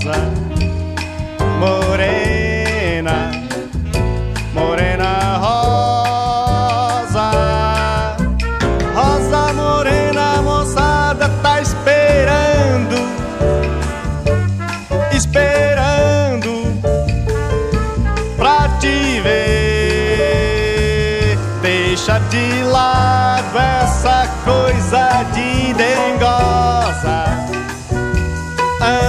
rosa, morena, morena rosa, rosa morena, a moçada tá esperando, esperando pra te ver. Deixa de lado essa coisa de dengosa.